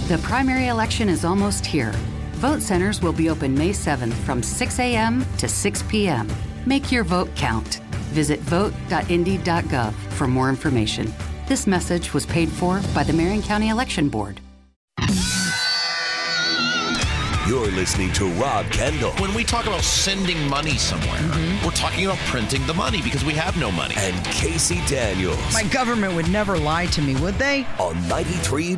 The primary election is almost here. Vote centers will be open May 7th from 6 a.m. to 6 p.m. Make your vote count. Visit vote.indy.gov for more information. This message was paid for by the Marion County Election Board. You're listening to Rob Kendall. When we talk about sending money somewhere, we're talking about printing the money because we have no money. And Casey Daniels. My government would never lie to me, would they? On 93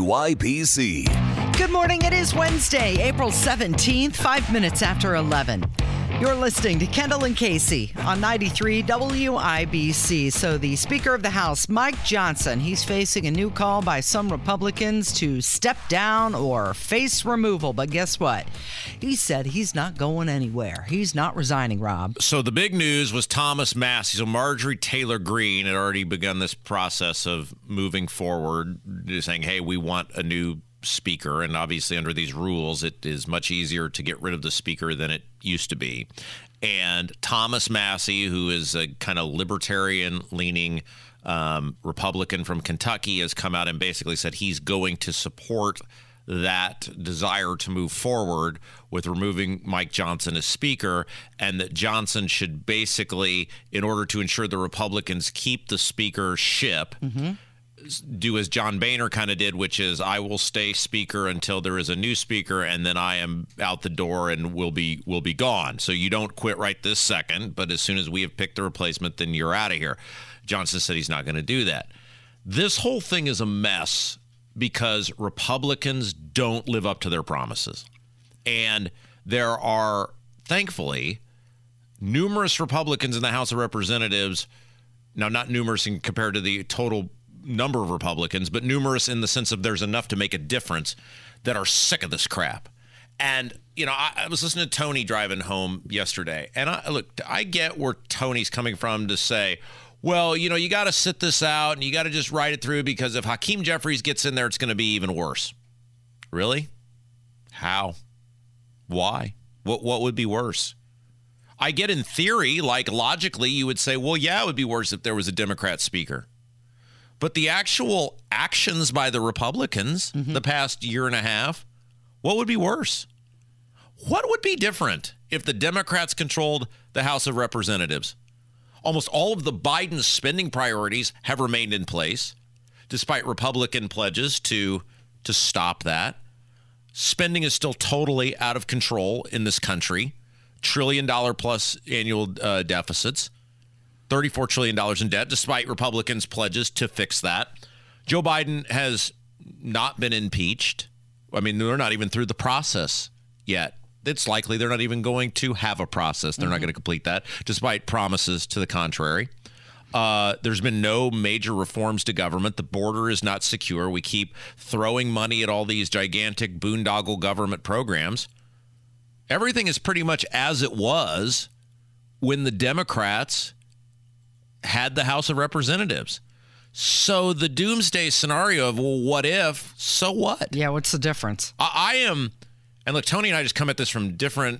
WYBC. Good morning. It is Wednesday, April 17th, 5 minutes after 11. You're listening to Kendall and Casey on 93 WIBC. So the Speaker of the House, Mike Johnson, he's facing a new call by some Republicans to step down or face removal. But guess what? He said he's not going anywhere. He's not resigning, Rob. So the big news was Thomas Massie. So Marjorie Taylor Greene had already begun this process of moving forward, saying, hey, we want a new speaker, and obviously under these rules it is much easier to get rid of the speaker than it used to be. And Thomas Massie, who is a kind of libertarian leaning Republican from Kentucky, has come out and basically said he's going to support that desire to move forward with removing Mike Johnson as speaker, and that Johnson should basically, in order to ensure the Republicans keep the speakership, do as John Boehner kind of did, which is I will stay speaker until there is a new speaker, and then I am out the door and will be gone. So you don't quit right this second, but as soon as we have picked a replacement, then you're out of here. Johnson said he's not going to do that. This whole thing is a mess because Republicans don't live up to their promises. And there are, thankfully, numerous Republicans in the House of Representatives, now not numerous in compared to the total number of Republicans, but numerous in the sense of there's enough to make a difference, that are sick of this crap. And, you know, I was listening to Tony driving home yesterday, and I get where Tony's coming from to say, well, you know, you got to sit this out and you got to just ride it through because if Hakeem Jeffries gets in there, it's going to be even worse. Really? How? Why? What would be worse? I get in theory, like logically, you would say, well, yeah, it would be worse if there was a Democrat speaker. But the actual actions by the Republicans the past year and a half, what would be worse? What would be different if the Democrats controlled the House of Representatives? Almost all of the Biden spending priorities have remained in place, despite Republican pledges to stop that. Spending is still totally out of control in this country. $1 trillion plus annual deficits. $34 trillion in debt, despite Republicans' pledges to fix that. Joe Biden has not been impeached. I mean, they're not even through the process yet. It's likely they're not even going to have a process. They're not going to complete that, despite promises to the contrary. There's been no major reforms to government. The border is not secure. We keep throwing money at all these gigantic boondoggle government programs. Everything is pretty much as it was when the Democrats had the House of Representatives. So the doomsday scenario of, well, what if? So what? Yeah, what's the difference? I am, and look, Tony and I just come at this from different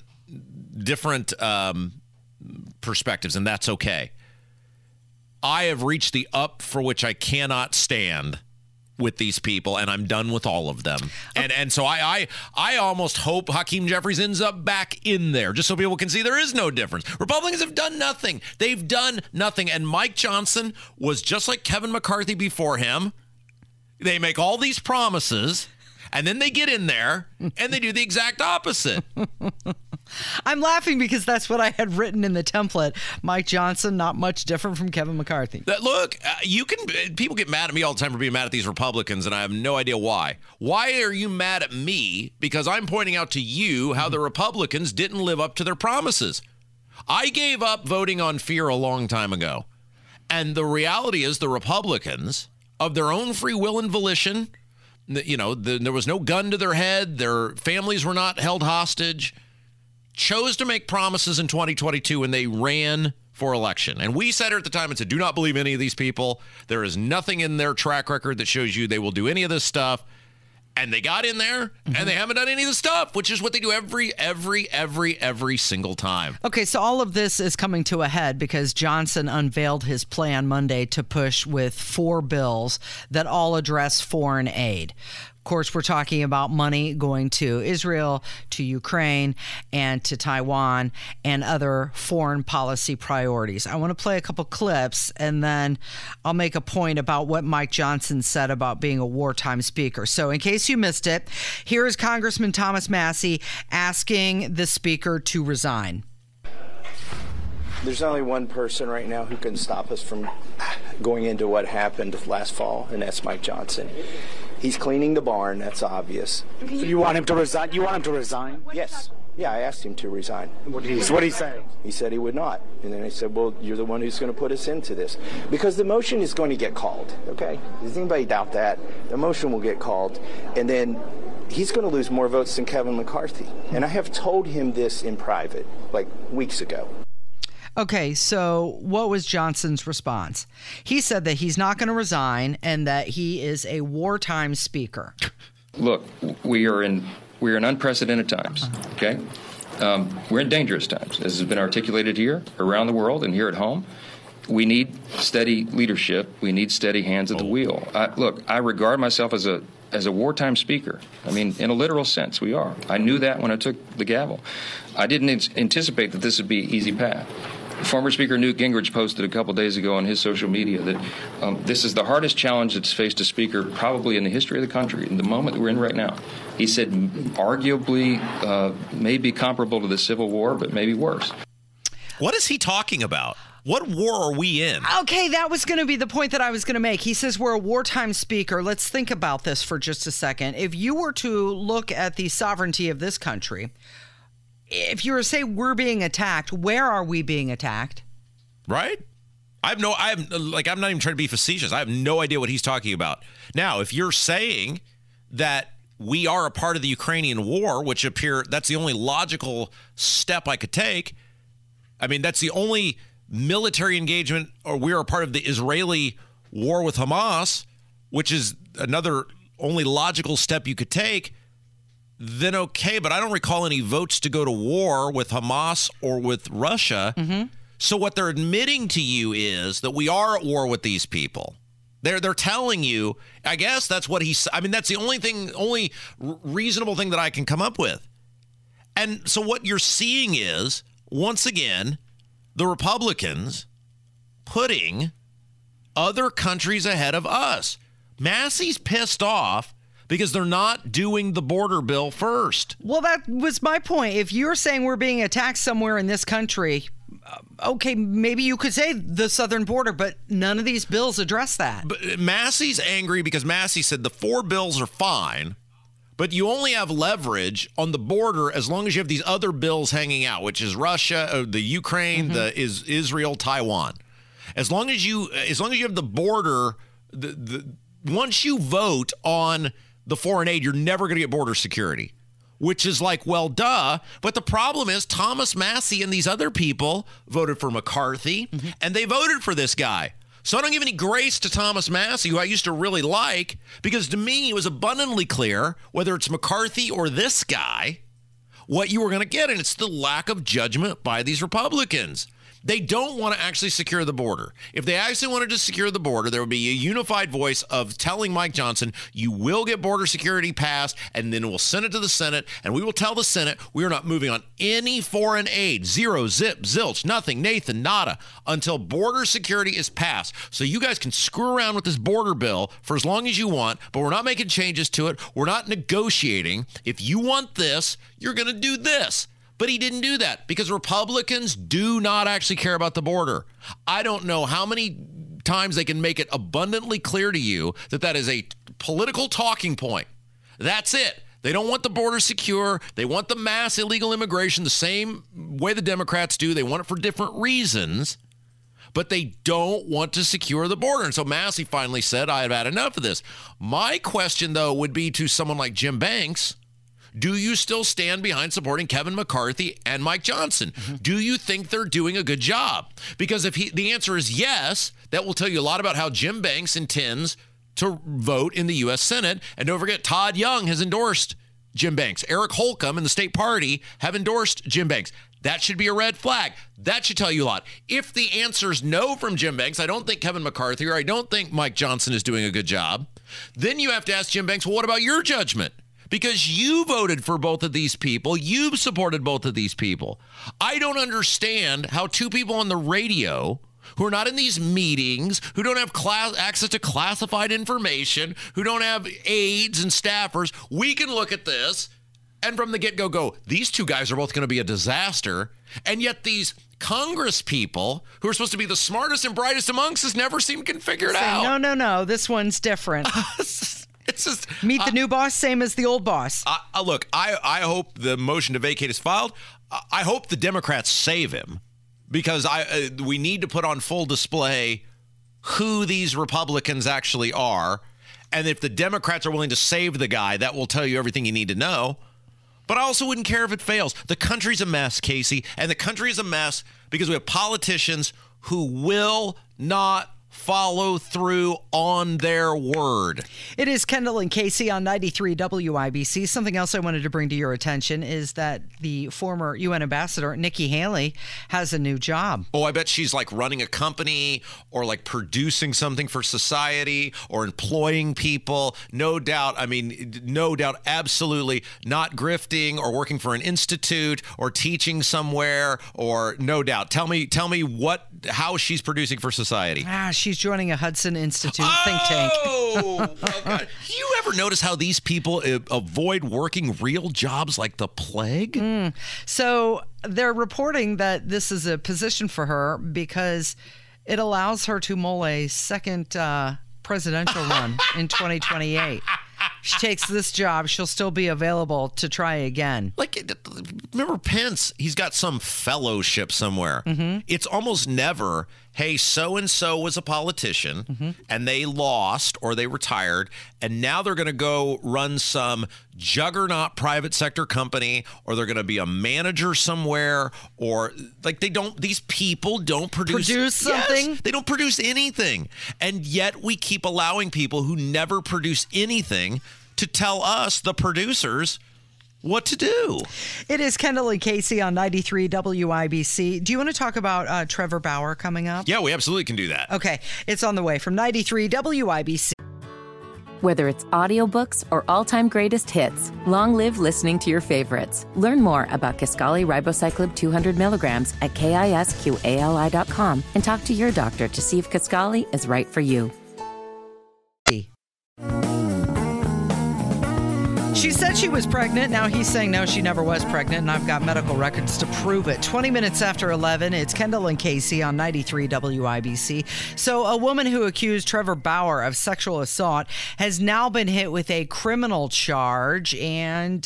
perspectives, and that's okay. I have reached the up for which I cannot stand with these people, and I'm done with all of them. And so I almost hope Hakeem Jeffries ends up back in there, just so people can see there is no difference. Republicans have done nothing. They've done nothing. And Mike Johnson was just like Kevin McCarthy before him. They make all these promises, and then they get in there, and they do the exact opposite. I'm laughing because that's what I had written in the template. Mike Johnson, not much different from Kevin McCarthy. Look, people get mad at me all the time for being mad at these Republicans, and I have no idea why. Why are you mad at me? Because I'm pointing out to you how the Republicans didn't live up to their promises. I gave up voting on fear a long time ago. And the reality is the Republicans, of their own free will and volition, you know, there was no gun to their head, their families were not held hostage, chose to make promises in 2022 when they ran for election. And we said at the time and said, do not believe any of these people. There is nothing in their track record that shows you they will do any of this stuff. And they got in there and they haven't done any of the stuff, which is what they do every single time. Okay, so all of this is coming to a head because Johnson unveiled his plan Monday to push with 4 bills that all address foreign aid. Of course, we're talking about money going to Israel, to Ukraine, and to Taiwan, and other foreign policy priorities. I want to play a couple clips, and then I'll make a point about what Mike Johnson said about being a wartime speaker. So in case you missed it, here is Congressman Thomas Massie asking the speaker to resign. There's only one person right now who can stop us from going into what happened last fall, and that's Mike Johnson. He's cleaning the barn, that's obvious. So you want him to resign? You want him to resign? Yes. Yeah, I asked him to resign. What did he say? He said he would not. And then I said, well, you're the one who's going to put us into this. Because the motion is going to get called, okay? Does anybody doubt that? The motion will get called, and then he's going to lose more votes than Kevin McCarthy. And I have told him this in private, like weeks ago. Okay, so what was Johnson's response? He said that he's not going to resign and that he is a wartime speaker. Look, we are in unprecedented times, okay? We're in dangerous times, as has been articulated here, around the world, and here at home. We need steady leadership. We need steady hands at the wheel. I regard myself as a wartime speaker. I mean, in a literal sense, we are. I knew that when I took the gavel. I didn't anticipate that this would be an easy path. Former Speaker Newt Gingrich posted a couple days ago on his social media that this is the hardest challenge that's faced a speaker probably in the history of the country, in the moment that we're in right now. He said arguably maybe comparable to the Civil War, but maybe worse. What is he talking about? What war are we in? Okay, that was going to be the point that I was going to make. He says we're a wartime speaker. Let's think about this for just a second. If you were to look at the sovereignty of this country, if you were to say we're being attacked, where are we being attacked? Right? I'm not even trying to be facetious. I have no idea what he's talking about. Now, if you're saying that we are a part of the Ukrainian war, that's the only logical step I could take. I mean, that's the only military engagement, or we are a part of the Israeli war with Hamas, which is another only logical step you could take. Then okay, but I don't recall any votes to go to war with Hamas or with Russia. Mm-hmm. So what they're admitting to you is that we are at war with these people. They're telling you, I guess that's what that's the only reasonable thing that I can come up with. And so what you're seeing is, once again, the Republicans putting other countries ahead of us. Massie's pissed off because they're not doing the border bill first. Well, that was my point. If you're saying we're being attacked somewhere in this country, okay, maybe you could say the southern border, but none of these bills address that. But Massie's angry because Massie said the 4 bills are fine, but you only have leverage on the border as long as you have these other bills hanging out, which is Russia, the Ukraine, is Israel, Taiwan. As long as you have the border, once you vote on the foreign aid, you're never going to get border security, which is like, well, duh. But the problem is Thomas Massie and these other people voted for McCarthy, and they voted for this guy. So I don't give any grace to Thomas Massie, who I used to really like, because to me, it was abundantly clear, whether it's McCarthy or this guy, what you were going to get. And it's the lack of judgment by these Republicans. They don't want to actually secure the border. If they actually wanted to secure the border, there would be a unified voice of telling Mike Johnson, you will get border security passed, and then we'll send it to the Senate, and we will tell the Senate we are not moving on any foreign aid. Zero, zip, zilch, nothing, Nathan, nada, until border security is passed. So you guys can screw around with this border bill for as long as you want, but we're not making changes to it. We're not negotiating. If you want this, you're going to do this. But he didn't do that because Republicans do not actually care about the border. I don't know how many times they can make it abundantly clear to you that that is a political talking point. That's it. They don't want the border secure. They want the mass illegal immigration the same way the Democrats do. They want it for different reasons, but they don't want to secure the border. And so Massie finally said, I've had enough of this. My question, though, would be to someone like Jim Banks. Do you still stand behind supporting Kevin McCarthy and Mike Johnson? Do you think they're doing a good job? Because if the answer is yes, that will tell you a lot about how Jim Banks intends to vote in the U.S. Senate. And don't forget, Todd Young has endorsed Jim Banks. Eric Holcomb and the state party have endorsed Jim Banks. That should be a red flag. That should tell you a lot. If the answer is no from Jim Banks, I don't think Kevin McCarthy or I don't think Mike Johnson is doing a good job. Then you have to ask Jim Banks, well, what about your judgment? Because you voted for both of these people. You've supported both of these people. I don't understand how two people on the radio who are not in these meetings, who don't have access to classified information, who don't have aides and staffers, we can look at this and from the get-go go, these two guys are both going to be a disaster. And yet these Congress people who are supposed to be the smartest and brightest amongst us never seem to figure it out. No. This one's different. It's just meet the new boss, same as the old boss. Look, I hope the motion to vacate is filed. I hope the Democrats save him because we need to put on full display who these Republicans actually are. And if the Democrats are willing to save the guy, that will tell you everything you need to know. But I also wouldn't care if it fails. The country's a mess, Casey, and the country is a mess because we have politicians who will not follow through on their word. It is Kendall and Casey on 93 WIBC. Something else I wanted to bring to your attention is that the former UN ambassador, Nikki Haley, has a new job. Oh, I bet she's like running a company or like producing something for society or employing people. No doubt. I mean, no doubt. Absolutely not grifting or working for an institute or teaching somewhere or no doubt. Tell me how she's producing for society. She's joining a Hudson Institute think tank. Oh, God. You ever notice how these people avoid working real jobs like the plague? So they're reporting that this is a position for her because it allows her to mull a second presidential run in 2028. She takes this job, she'll still be available to try again. Like, remember Pence? He's got some fellowship somewhere. Mm-hmm. It's almost never, hey, so-and-so was a politician, and they lost or they retired, and now they're going to go run some juggernaut private sector company, or they're going to be a manager somewhere, or like these people don't produce something. Yes, they don't produce anything. And yet we keep allowing people who never produce anything to tell us, the producers, what to do. It is Kendall and Casey on 93 WIBC. Do you want to talk about Trevor Bauer coming up? Yeah, we absolutely can do that. Okay, it's on the way from 93 WIBC. Whether it's audiobooks or all-time greatest hits, long live listening to your favorites. Learn more about Kisqali Ribociclib 200 milligrams at KISQALI.com and talk to your doctor to see if Kisqali is right for you. She said she was pregnant. Now he's saying no, she never was pregnant, and I've got medical records to prove it. 20 minutes after 11, it's Kendall and Casey on 93 WIBC. So a woman who accused Trevor Bauer of sexual assault has now been hit with a criminal charge, and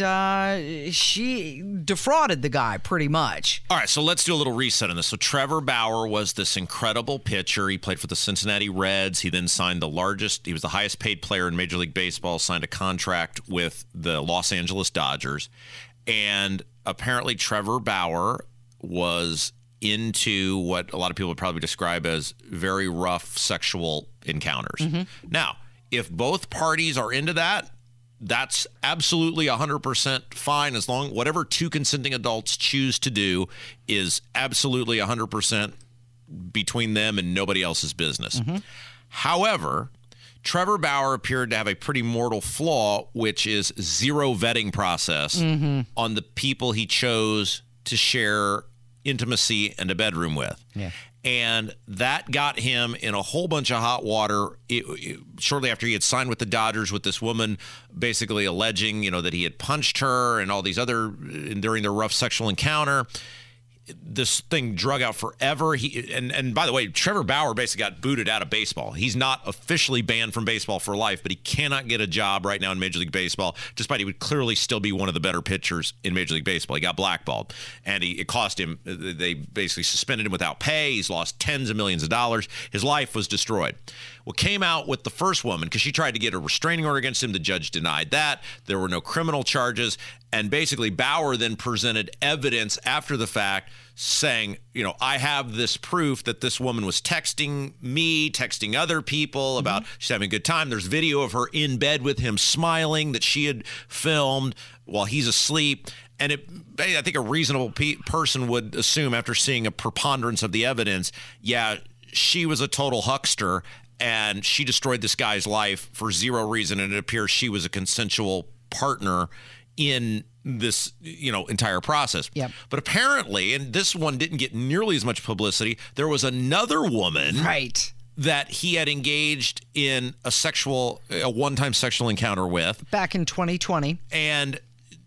she defrauded the guy pretty much. All right, so let's do a little reset on this. So Trevor Bauer was this incredible pitcher. He played for the Cincinnati Reds. He then signed he was the highest paid player in Major League Baseball, signed a contract with the Los Angeles Dodgers. And apparently Trevor Bauer was into what a lot of people would probably describe as very rough sexual encounters. Mm-hmm. Now, if both parties are into that, that's absolutely 100% fine, as long whatever two consenting adults choose to do is absolutely 100% between them and nobody else's business. Mm-hmm. However, Trevor Bauer appeared to have a pretty mortal flaw, which is zero vetting process on the people he chose to share intimacy and a bedroom with. Yeah. And that got him in a whole bunch of hot water shortly after he had signed with the Dodgers, with this woman basically alleging, that he had punched her and all these other during their rough sexual encounter. This thing drug out forever. And by the way, Trevor Bauer basically got booted out of baseball. He's not officially banned from baseball for life, but he cannot get a job right now in Major League Baseball, despite he would clearly still be one of the better pitchers in Major League Baseball. He got blackballed, and it cost him. They basically suspended him without pay. He's lost tens of millions of dollars. His life was destroyed. What came out with the first woman, because she tried to get a restraining order against him, the judge denied that. There were no criminal charges. And basically, Bauer then presented evidence after the fact saying, I have this proof that this woman was texting me, texting other people about she's having a good time. There's video of her in bed with him smiling that she had filmed while he's asleep. And I think a reasonable person would assume, after seeing a preponderance of the evidence, yeah, she was a total huckster. and she destroyed this guy's life for zero reason, and it appears she was a consensual partner in this, entire process. Yep. But apparently, and this one didn't get nearly as much publicity, there was another woman Right. that he had engaged in a one-time sexual encounter with. Back in 2020. And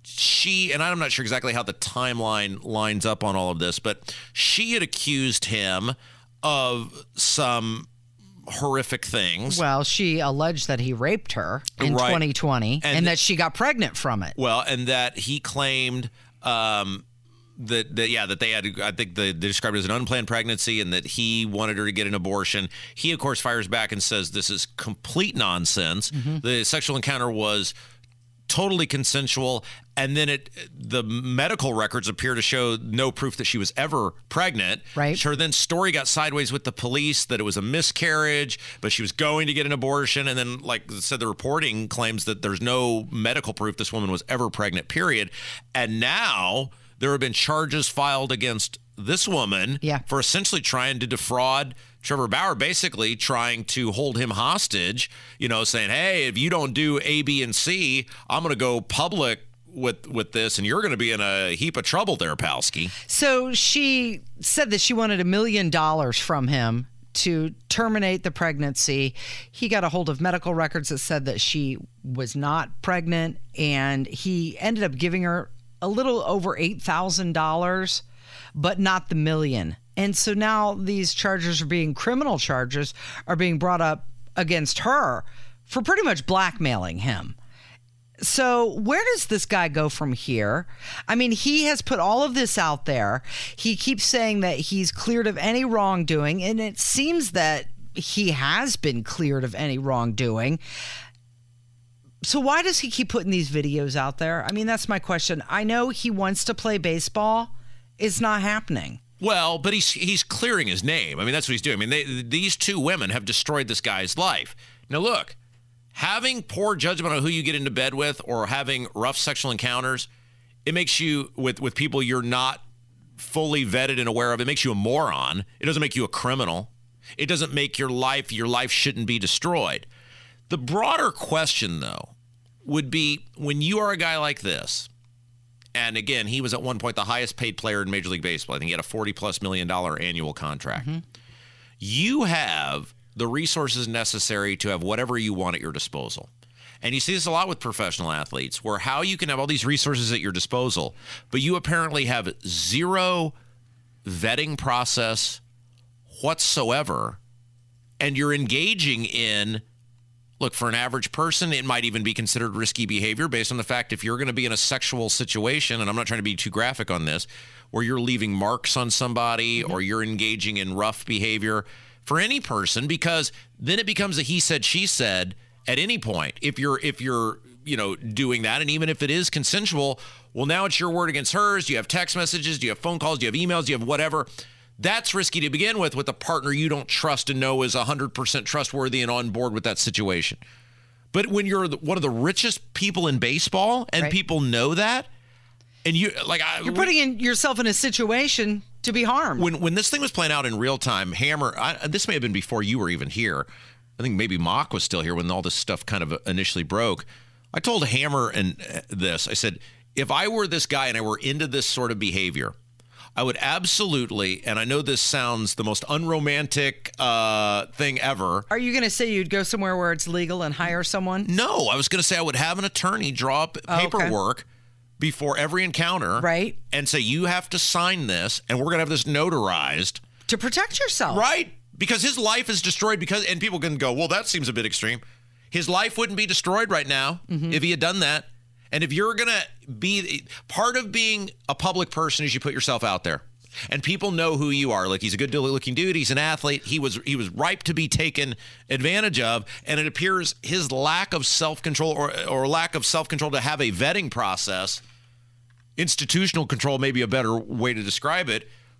I'm not sure exactly how the timeline lines up on all of this, but she had accused him of some horrific things. Well, she alleged that he raped her in 2020 and that she got pregnant from it. Well, and that he claimed that they had, I think they described it as an unplanned pregnancy, and that he wanted her to get an abortion. He, of course, fires back and says this is complete nonsense. Mm-hmm. The sexual encounter was totally consensual, and then the medical records appear to show no proof that she was ever pregnant. Right. Her then story got sideways with the police that it was a miscarriage, but she was going to get an abortion, and then, like I said, the reporting claims that there's no medical proof this woman was ever pregnant, period. And now there have been charges filed against this woman for essentially trying to defraud Trevor Bauer, basically trying to hold him hostage, saying, hey, if you don't do A, B, and C, I'm going to go public with this, and you're going to be in a heap of trouble there, Palsky. So she said that she wanted $1 million from him to terminate the pregnancy. He got a hold of medical records that said that she was not pregnant, and he ended up giving her a little over $8,000, but not the $1 million. And so now these criminal charges are being brought up against her for pretty much blackmailing him. So where does this guy go from here? I mean, he has put all of this out there. He keeps saying that he's cleared of any wrongdoing, and it seems that he has been cleared of any wrongdoing. So why does he keep putting these videos out there? I mean, that's my question. I know he wants to play baseball. It's not happening. Well, but he's clearing his name. I mean, that's what he's doing. I mean, these two women have destroyed this guy's life. Now, look, having poor judgment on who you get into bed with or having rough sexual encounters, it makes you, with people you're not fully vetted and aware of, it makes you a moron. It doesn't make you a criminal. It doesn't make your life shouldn't be destroyed. The broader question, though, would be when you are a guy like this, and again, he was at one point the highest paid player in Major League Baseball. I think he had a $40+ million annual contract. Mm-hmm. You have the resources necessary to have whatever you want at your disposal. And you see this a lot with professional athletes, where how you can have all these resources at your disposal, but you apparently have zero vetting process whatsoever, and you're engaging in, look, for an average person, it might even be considered risky behavior based on the fact if you're going to be in a sexual situation, and I'm not trying to be too graphic on this, where you're leaving marks on somebody or you're engaging in rough behavior for any person, because then it becomes a he said, she said at any point. If you're doing that, and even if it is consensual, well, now it's your word against hers. Do you have text messages? Do you have phone calls? Do you have emails? Do you have whatever? That's risky to begin with a partner you don't trust and know is 100% trustworthy and on board with that situation. But when you're one of the richest people in baseball and people know that, and you're putting yourself in a situation to be harmed. When this thing was playing out in real time, Hammer, this may have been before you were even here. I think maybe Mock was still here when all this stuff kind of initially broke. I told Hammer and this, I said, if I were this guy and I were into this sort of behavior, I would absolutely, and I know this sounds the most unromantic thing ever. Are you going to say you'd go somewhere where it's legal and hire someone? No, I was going to say I would have an attorney draw up paperwork before every encounter. Right. And say, you have to sign this, and we're going to have this notarized. To protect yourself. Right. Because his life is destroyed and people can go, well, that seems a bit extreme. His life wouldn't be destroyed right now if he had done that. And if you're going to be part of being a public person is you put yourself out there and people know who you are. Like, he's a good looking dude. He's an athlete. He was ripe to be taken advantage of. And it appears his lack of self-control or lack of self-control to have a vetting process, institutional control may be a better way to describe it,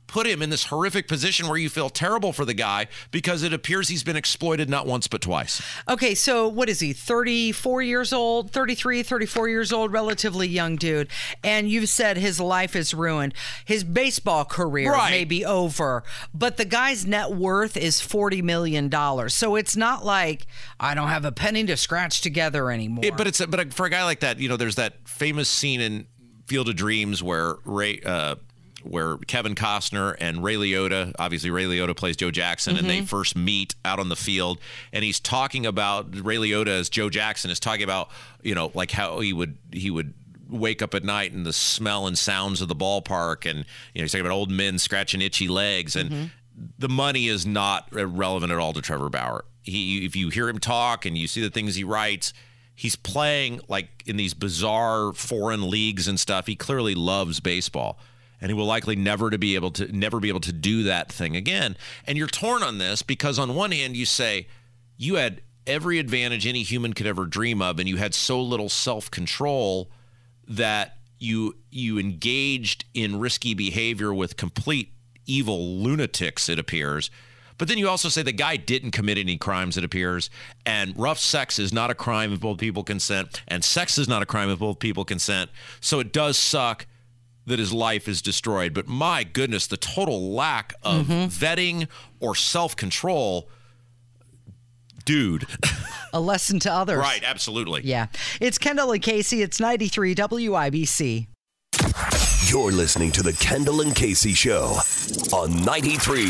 put him in this horrific position where you feel terrible for the guy because it appears he's been exploited not once but twice. Okay, so what is he, 34 years old, 33, 34 years old, relatively young dude. And you've said his life is ruined. His baseball career may be over, but the guy's net worth is $40 million. So it's not like I don't have a penny to scratch together anymore. But for a guy like that, there's that famous scene in Field of Dreams where Kevin Costner and Ray Liotta, obviously Ray Liotta plays Joe Jackson, and they first meet out on the field, and he's talking about, Ray Liotta as Joe Jackson is talking about, like how he would wake up at night and the smell and sounds of the ballpark, and he's talking about old men scratching itchy legs, and the money is not relevant at all to Trevor Bauer. If you hear him talk and you see the things he writes, he's playing like in these bizarre foreign leagues and stuff. He clearly loves baseball. And he will likely never be able to do that thing again. And you're torn on this because on one hand you say you had every advantage any human could ever dream of, and you had so little self-control that you engaged in risky behavior with complete evil lunatics, it appears. But then you also say the guy didn't commit any crimes, it appears, and rough sex is not a crime if both people consent, and sex is not a crime if both people consent. So it does suck that his life is destroyed. But my goodness, the total lack of vetting or self-control, dude. A lesson to others. Right, absolutely. Yeah. It's Kendall and Casey. It's 93 WIBC. You're listening to the Kendall and Casey Show on 93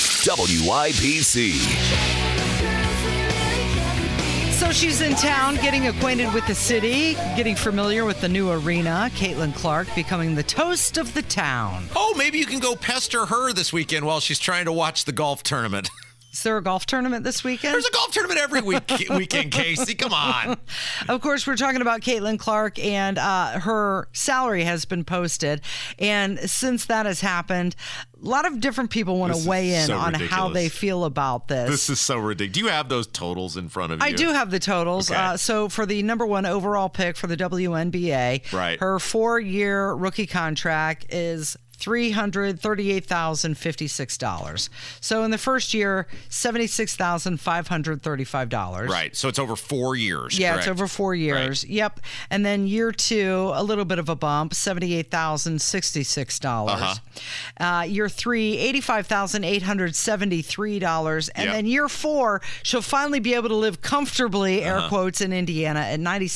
WIBC. So she's in town getting acquainted with the city, getting familiar with the new arena. Caitlin Clark becoming the toast of the town. Oh, maybe you can go pester her this weekend while she's trying to watch the golf tournament. Is there a golf tournament this weekend? There's a golf tournament every weekend, Casey. Come on. Of course, we're talking about Caitlin Clark, and her salary has been posted. And since that has happened, a lot of different people want to weigh in on how they feel about this. This is so ridiculous. Do you have those totals in front of you? I do have the totals. Okay. So for the number one overall pick for the WNBA, her 4-year rookie contract is $338,056. So in the first year, $76,535. Right. So it's over 4 years. Yeah, correct? It's over 4 years. Right. Yep. And then year 2, a little bit of a bump, $78,066. Year 3, $85,873. And then year 4, she'll finally be able to live comfortably, air quotes, in Indiana at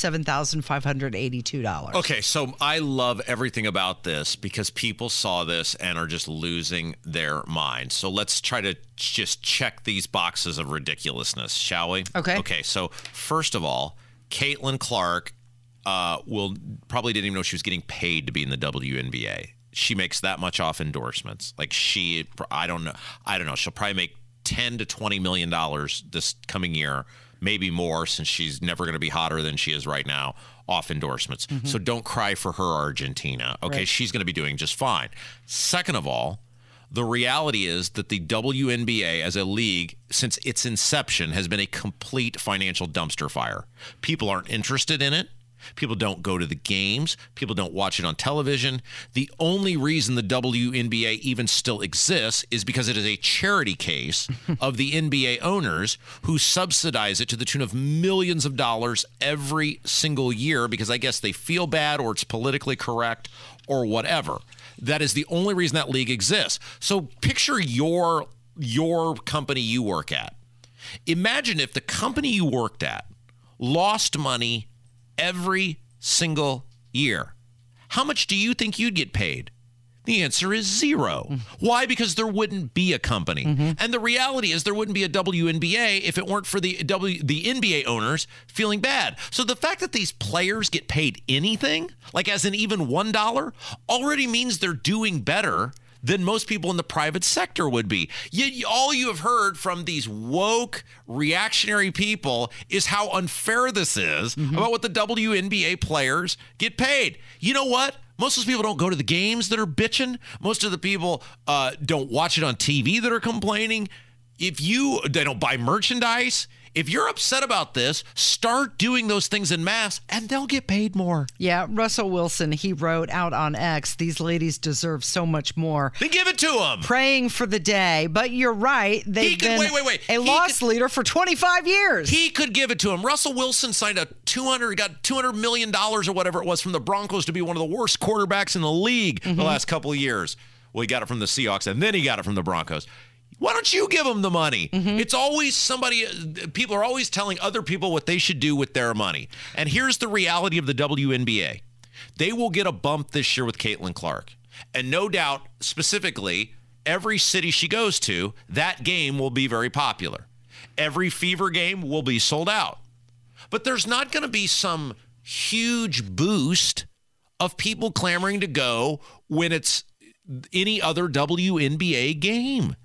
$97,582. Okay, so I love everything about this because people saw this and are just losing their minds. So let's try to just check these boxes of ridiculousness, shall we? Okay, so first of all, Caitlin Clark probably didn't even know she was getting paid to be in the WNBA. She makes that much off endorsements. Like I don't know. She'll probably make $10 to $20 million this coming year, maybe more, since she's never going to be hotter than she is right now off endorsements. So don't cry for her, Argentina. Okay, she's going to be doing just fine. Second of all, the reality is that the WNBA as a league, since its inception, has been a complete financial dumpster fire. People aren't interested in it. People don't go to the games. People don't watch it on television. The only reason the WNBA even still exists is because it is a charity case of the NBA owners who subsidize it to the tune of millions of dollars every single year because I guess they feel bad or it's politically correct or whatever. That is the only reason that league exists. So picture your company you work at. Imagine if the company you worked at lost money every single year. How much do you think you'd get paid? The answer is zero. Why? Because there wouldn't be a company. And the reality is there wouldn't be a WNBA if it weren't for the NBA owners feeling bad. So the fact that these players get paid anything, like as in even $1, already means they're doing better than most people in the private sector would be. All you have heard from these woke, reactionary people is how unfair this is about what the WNBA players get paid. You know what? Most of those people don't go to the games that are bitching. Most of the people don't watch it on TV that are complaining. They don't buy merchandise. If you're upset about this, start doing those things en masse, and they'll get paid more. Yeah, Russell Wilson, he wrote out on X, these ladies deserve so much more. Then give it to them. Praying for the day. But you're right. They've been a loss leader for 25 years. He could give it to him. Russell Wilson signed got $200 million or whatever it was from the Broncos to be one of the worst quarterbacks in the league the last couple of years. Well, he got it from the Seahawks, and then he got it from the Broncos. Why don't you give them the money? It's always people are always telling other people what they should do with their money. And here's the reality of the WNBA. They will get a bump this year with Caitlin Clark. And no doubt, specifically, every city she goes to, that game will be very popular. Every Fever game will be sold out. But there's not going to be some huge boost of people clamoring to go when it's any other WNBA game.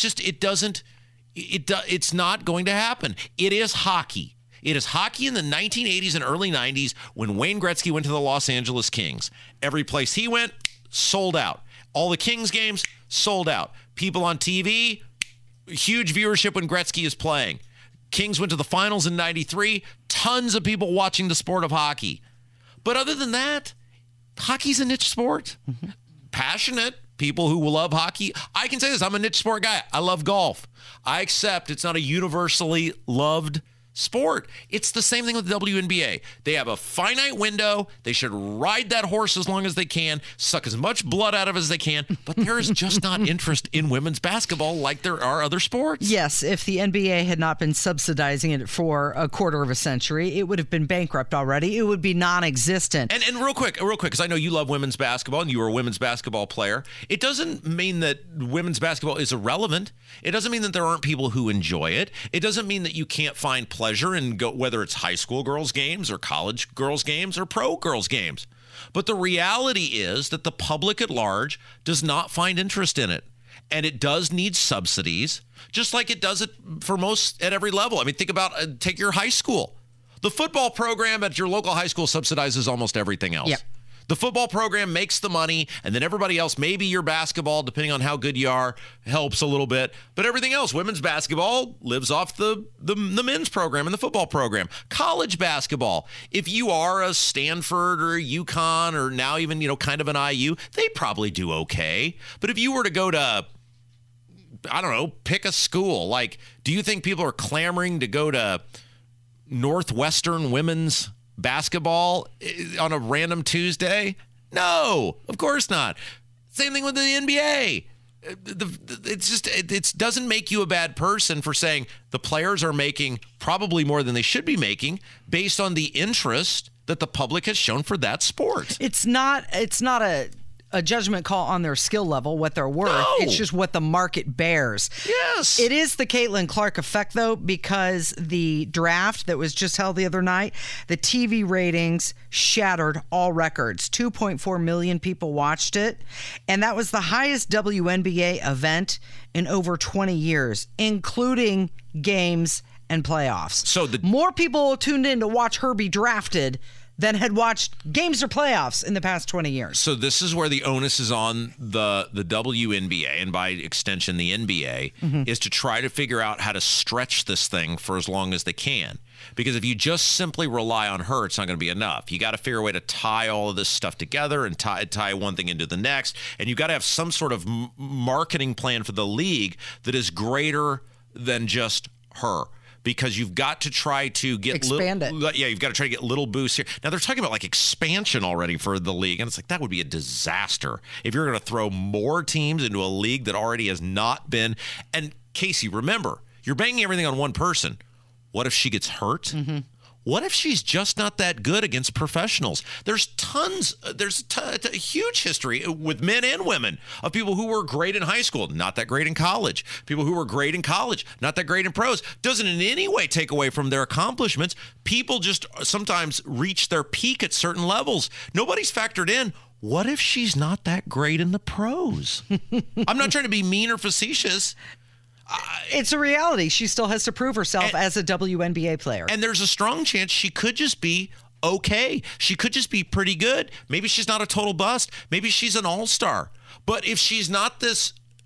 It's not going to happen. It is hockey. It is hockey in the 1980s and early 90s when Wayne Gretzky went to the Los Angeles Kings. Every place he went, sold out. All the Kings games, sold out. People on TV, huge viewership when Gretzky is playing. Kings went to the finals in 93, tons of people watching the sport of hockey. But other than that, hockey's a niche sport. Passionate people who will love hockey. I can say this, I'm a niche sport guy. I love golf. I accept it's not a universally loved sport. It's the same thing with the WNBA. They have a finite window. They should ride that horse as long as they can, suck as much blood out of it as they can, but there is just not interest in women's basketball like there are other sports. Yes, if the NBA had not been subsidizing it for a quarter of a century, it would have been bankrupt already. It would be non-existent. And real quick, because I know you love women's basketball and you were a women's basketball player, it doesn't mean that women's basketball is irrelevant. It doesn't mean that there aren't people who enjoy it. It doesn't mean that you can't find pleasure and go, whether it's high school girls games or college girls games or pro girls games. But the reality is that the public at large does not find interest in it. And it does need subsidies, just like it does it for most at every level. I mean, think about, take your high school. The football program at your local high school subsidizes almost everything else. Yep. The football program makes the money, and then everybody else, maybe your basketball, depending on how good you are, helps a little bit. But everything else, women's basketball lives off the men's program and the football program. College basketball, if you are a Stanford or a UConn or now even, kind of an IU, they probably do okay. But if you were to go to, I don't know, pick a school, like, do you think people are clamoring to go to Northwestern women's basketball on a random Tuesday? No, of course not. Same thing with the NBA. It doesn't make you a bad person for saying the players are making probably more than they should be making based on the interest that the public has shown for that sport. It's not a judgment call on their skill level, what they're worth. No. It's just what the market bears. Yes. It is the Caitlin Clark effect, though, because the draft that was just held the other night, the TV ratings shattered all records. 2.4 million people watched it, and that was the highest WNBA event in over 20 years, including games and playoffs. So more people tuned in to watch her be drafted than had watched games or playoffs in the past 20 years. So this is where the onus is on the WNBA, and by extension the NBA, is to try to figure out how to stretch this thing for as long as they can. Because if you just simply rely on her, it's not going to be enough. You got to figure a way to tie all of this stuff together and tie one thing into the next. And you got to have some sort of marketing plan for the league that is greater than just her. Because you've got to try to get expand it. Yeah, you've got to try to get little boosts here. Now they're talking about like expansion already for the league, and it's like that would be a disaster if you're going to throw more teams into a league that already has not been. And Casey, remember, you're banging everything on one person. What if she gets hurt? What if she's just not that good against professionals? There's a huge history with men and women of people who were great in high school, not that great in college. People who were great in college, not that great in pros. Doesn't in any way take away from their accomplishments. People just sometimes reach their peak at certain levels. Nobody's factored in, what if she's not that great in the pros? I'm not trying to be mean or facetious. It's a reality. She still has to prove herself as a WNBA player. And there's a strong chance she could just be okay. She could just be pretty good. Maybe she's not a total bust. Maybe she's an all-star. But if she's not this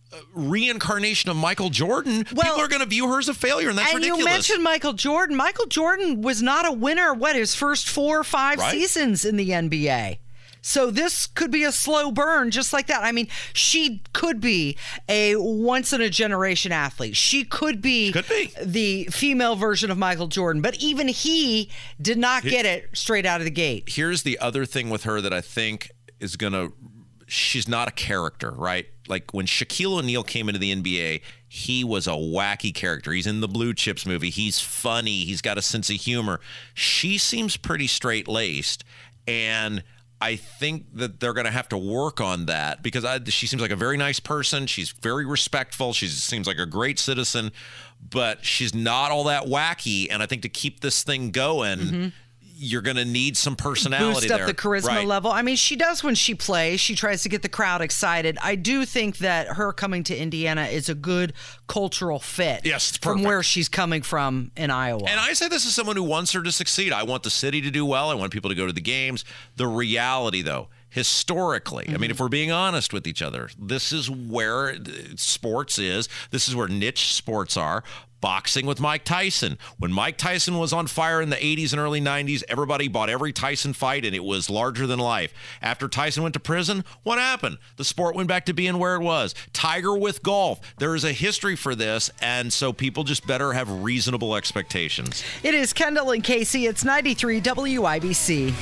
reincarnation of Michael Jordan, Well, people are going to view her as a failure, and that's ridiculous. And you mentioned Michael Jordan. Michael Jordan was not a winner, his first 4 or 5 seasons in the NBA. So this could be a slow burn just like that. I mean, she could be a once-in-a-generation athlete. She could be the female version of Michael Jordan. But even he did not get it straight out of the gate. Here's the other thing with her that I think is going to... She's not a character, right? Like when Shaquille O'Neal came into the NBA, he was a wacky character. He's in the Blue Chips movie. He's funny. He's got a sense of humor. She seems pretty straight-laced, and I think that they're going to have to work on that because she seems like a very nice person. She's very respectful. She seems like a great citizen, but she's not all that wacky. And I think to keep this thing going, you're going to need some personality Boost up there. the charisma level. I mean, she does when she plays. She tries to get the crowd excited. I do think that her coming to Indiana is a good cultural fit from where she's coming from in Iowa. And I say this as someone who wants her to succeed. I want the city to do well. I want people to go to the games. The reality, though, historically, I mean, if we're being honest with each other, this is where sports is. This is where niche sports are. Boxing with Mike Tyson. When Mike Tyson was on fire in the 80s and early 90s, everybody bought every Tyson fight, and it was larger than life. After Tyson went to prison, what happened? The sport went back to being where it was. Tiger with golf. There is a history for this, and so people just better have reasonable expectations. It is Kendall and Casey. It's 93 WIBC.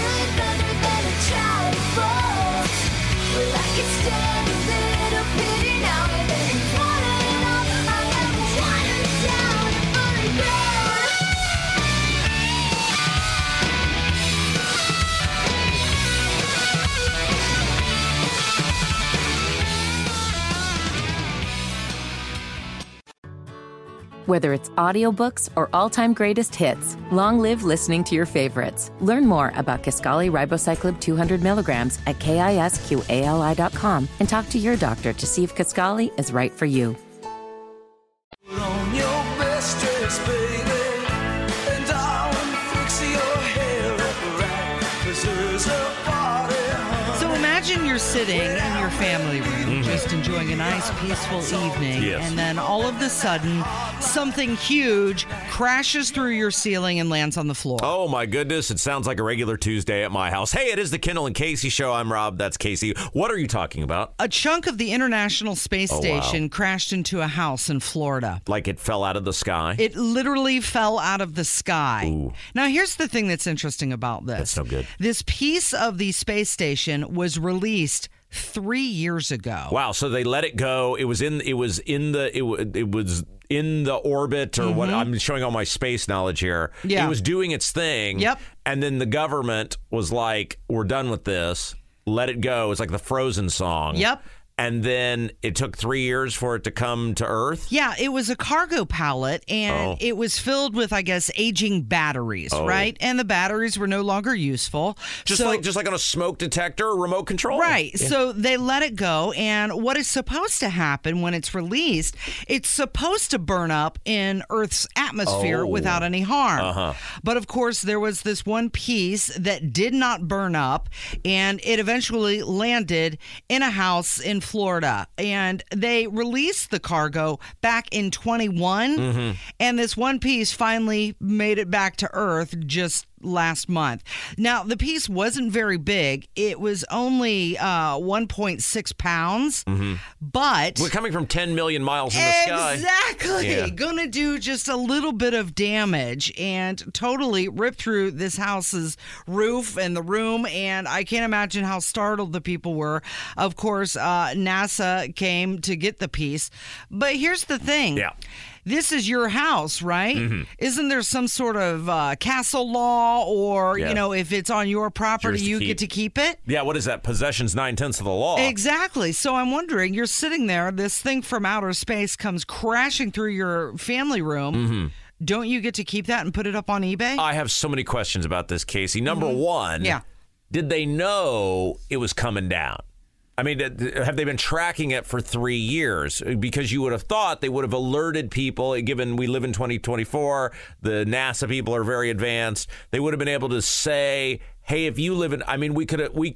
Whether it's audiobooks or all-time greatest hits, long live listening to your favorites. Learn more about Kisqali Ribociclib 200 milligrams at KISQALI.com and talk to your doctor to see if Kisqali is right for you. Imagine you're sitting in your family room, just enjoying a nice, peaceful evening, and then all of a sudden, something huge crashes through your ceiling and lands on the floor. Oh, my goodness. It sounds like a regular Tuesday at my house. Hey, it is the Kendall and Casey Show. I'm Rob. That's Casey. What are you talking about? A chunk of the International Space Station crashed into a house in Florida. Like it fell out of the sky? It literally fell out of the sky. Ooh. Now, here's the thing that's interesting about this. That's so good. This piece of the space station was released 3 years ago. Wow, so they let it go. It was in the orbit or what. I'm showing all my space knowledge here. Yeah. It was doing its thing. Yep. And then the government was like, we're done with this. Let it go. It's like the Frozen song. Yep. And then it took 3 years for it to come to Earth? Yeah, it was a cargo pallet, and it was filled with, I guess, aging batteries, right? And the batteries were no longer useful. Just like on a smoke detector or remote control? Right. Yeah. So they let it go, and what is supposed to happen when it's released, it's supposed to burn up in Earth's atmosphere without any harm. But, of course, there was this one piece that did not burn up, and it eventually landed in a house in Florida, and they released the cargo back in 21, and this one piece finally made it back to Earth just last month. Now, the piece wasn't very big. It was only 1.6 pounds, but... We're coming from 10 million miles in the sky. Exactly. Yeah. Gonna do just a little bit of damage and totally rip through this house's roof and the room, and I can't imagine how startled the people were. Of course, NASA came to get the piece, but here's the thing. Yeah. This is your house, right? Isn't there some sort of castle law or, you know, if it's on your property, you get to keep it? Yeah, what is that? Possession's 9/10 of the law. Exactly. So I'm wondering, you're sitting there, this thing from outer space comes crashing through your family room. Don't you get to keep that and put it up on eBay? I have so many questions about this, Casey. Number one, did they know it was coming down? I mean, have they been tracking it for 3 years? Because you would have thought they would have alerted people, given we live in 2024, the NASA people are very advanced. They would have been able to say, hey, if you live in, I mean, we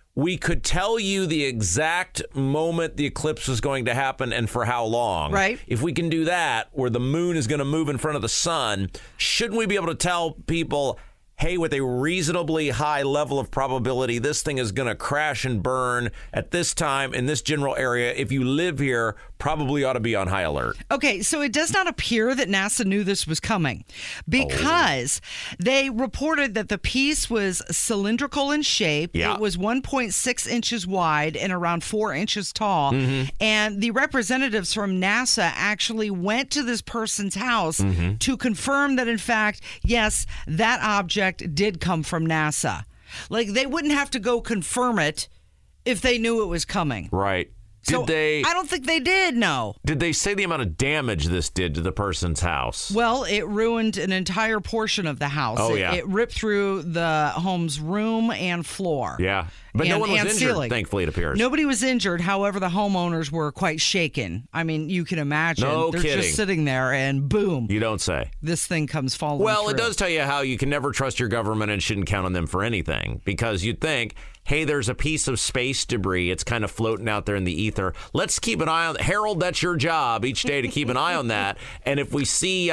we could tell you the exact moment the eclipse was going to happen and for how long. Right. If we can do that, where the moon is going to move in front of the sun, shouldn't we be able to tell people, hey, with a reasonably high level of probability, this thing is going to crash and burn at this time in this general area. If you live here, probably ought to be on high alert. Okay, so it does not appear that NASA knew this was coming because they reported that the piece was cylindrical in shape. Yeah. It was 1.6 inches wide and around 4 inches tall. And the representatives from NASA actually went to this person's house to confirm that, in fact, yes, that object did come from NASA. Like, they wouldn't have to go confirm it if they knew it was coming. Right. I don't think they did, no. Did they say the amount of damage this did to the person's house? Well, it ruined an entire portion of the house. Oh, yeah. It ripped through the home's room and floor. Yeah. But no one was injured, ceiling. thankfully, it appears. Nobody was injured. However, the homeowners were quite shaken. I mean, you can imagine. No They're kidding. just sitting there and boom. You don't say. This thing comes falling Well, through. it does tell you how you can never trust your government and shouldn't count on them for anything, because you'd think, hey, there's a piece of space debris. It's kind of floating out there in the ether. Let's keep an eye on Harold, that's your job each day to keep an eye on that. And if we see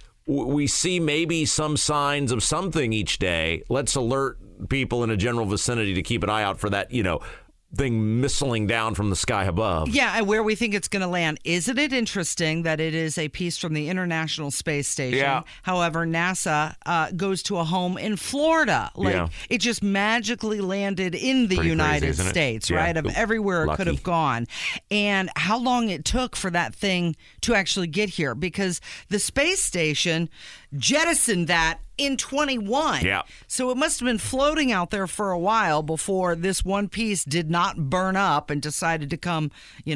maybe some signs of something each day, let's alert people in a general vicinity to keep an eye out for that, thing missiling down from the sky above. Yeah, and where we think it's going to land. Isn't it interesting that it is a piece from the International Space Station? Yeah. However, NASA goes to a home in Florida. It just magically landed in the Pretty United crazy, isn't it? States, Yeah. right? Of everywhere it could Lucky. have gone. And how long it took for that thing to actually get here, because the space station jettisoned that in 21. Yeah. So it must have been floating out there for a while before this one piece did not burn up and decided to come,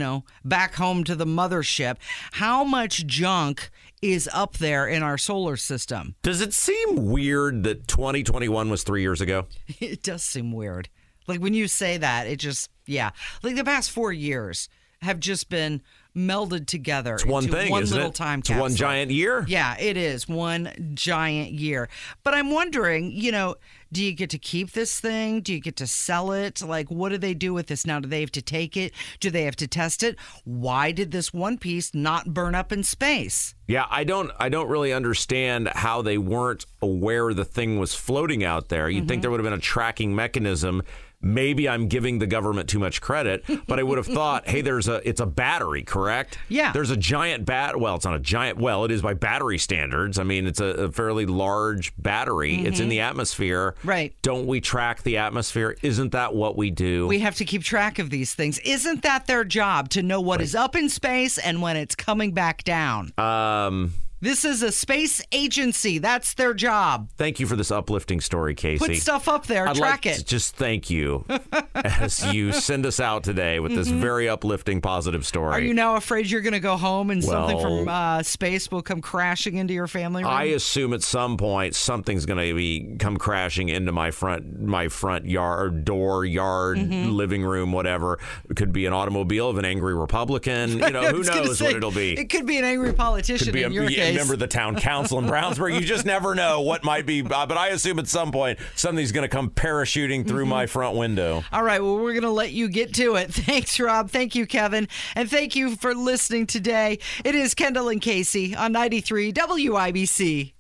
back home to the mothership. How much junk is up there in our solar system? Does it seem weird that 2021 was 3 years ago? It does seem weird. Like when you say that, it just, like the past 4 years have just been melded together. It's one into thing, one isn't little it? time It's capsule. one giant year. Yeah, it is one giant year. But I'm wondering, do you get to keep this thing? Do you get to sell it? Like, what do they do with this now? Do they have to take it? Do they have to test it? Why did this one piece not burn up in space? Yeah, I don't really understand how they weren't aware the thing was floating out there. You'd think there would have been a tracking mechanism. Maybe I'm giving the government too much credit, but I would have thought, hey, it's a battery, correct? Yeah. There's a giant well, it's not a giant, it is by battery standards. I mean, it's a fairly large battery. It's in the atmosphere. Right. Don't we track the atmosphere? Isn't that what we do? We have to keep track of these things. Isn't that their job, to know what is up in space and when it's coming back down? This is a space agency. That's their job. Thank you for this uplifting story, Casey. Put stuff up there. I'd Track like it. to just thank you as you send us out today with this very uplifting, positive story. Are you now afraid you're going to go home and something Well, from space will come crashing into your family room? I assume at some point something's going to come crashing into my front yard, living room, whatever. It could be an automobile of an angry Republican. Who knows what it'll be. It could be an angry politician Could be in your case. member of the town council in Brownsburg. You just never know what might be. But I assume at some point something's going to come parachuting through my front window. All right. Well, we're going to let you get to it. Thanks, Rob. Thank you, Kevin. And thank you for listening today. It is Kendall and Casey on 93 WIBC.